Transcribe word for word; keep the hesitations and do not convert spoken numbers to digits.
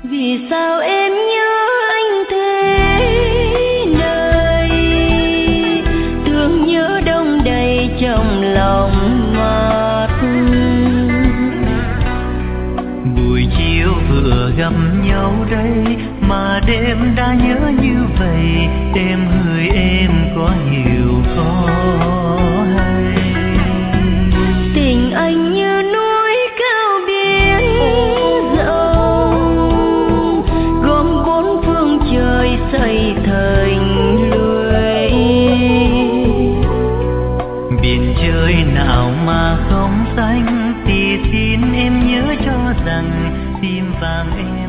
Vì sao em nhớ anh thế này, thương nhớ đông đầy trong lòng ngọt. Buổi chiều vừa gặp nhau đây mà đêm đã nhớ như vậy, em ơi em có hiểu có hay? Tình anh như núi cao biển rộng, gom bốn phương trời xây thành lưới. Biển trời nào mà không xanh thì xin em nhớ cho rằng tim vàng em